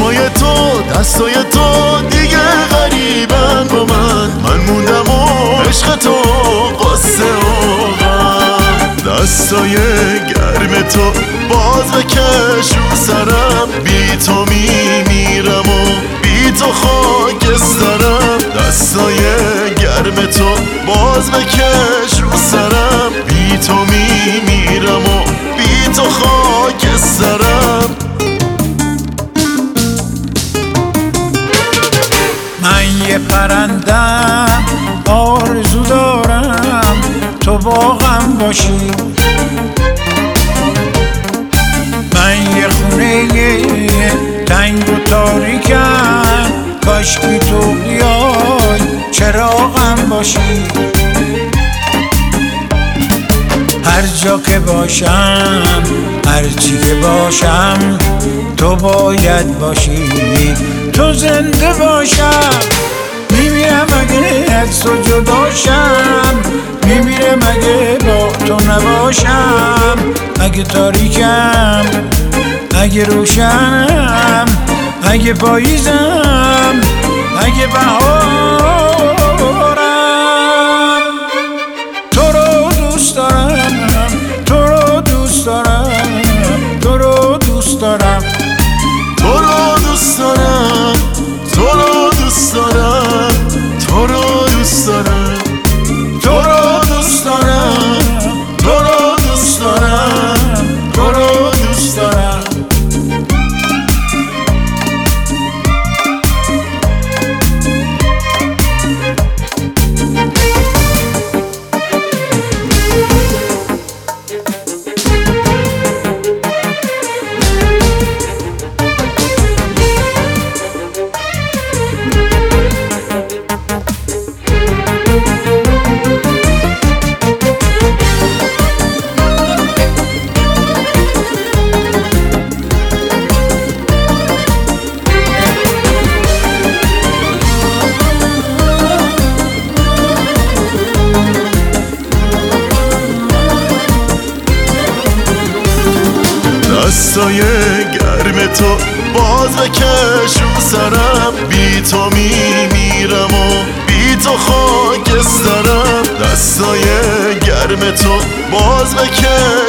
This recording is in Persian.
چشمای تو دستای تو دیگه غریبن با من موندم و عشق تو قصه و غم. دستای گرم تو باز بکش رو سرم، بی تو میمیرم و بی تو خاکسترم. دستای گرم تو باز بکش رو سرم، بی تو میمیرم و بی تو خاکسترم. من یه پرندم آرزو دارم تو باغم باشی، من یه خونه تنگ و تاریکم، کاشکی تو بیای چراغم باشی. هر جا که باشم هر چی که باشم تو باید باشی، تو زنده باشم. میمیرم اگه از تو جداشم، میمیرم اگه با تو نباشم. اگه تاریکم اگه روشنم، اگه پاییزم اگه بهارم، تو رو دوست دارم، تو رو دوست دارم، تو رو دوست دارم، تو رو دوست دارم، تو رو دوست دارم، تو رو دوست دارم، تو رو دوست دارم، تو رو دوست دارم، تو رو دوست دارم. دستای گرم تو باز بکش رو سرم، بی تو میمیرم و بی تو خاکسترم. دستای گرم تو باز بکش